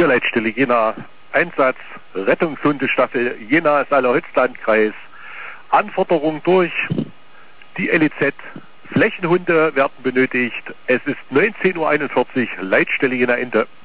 Hier Leitstelle Jena, Einsatz, Rettungshundestaffel Jena, Saale-Holzlandkreis. Anforderung durch die LEZ. Flächenhunde werden benötigt. Es ist 19:41 Uhr, Leitstelle Jena Ende.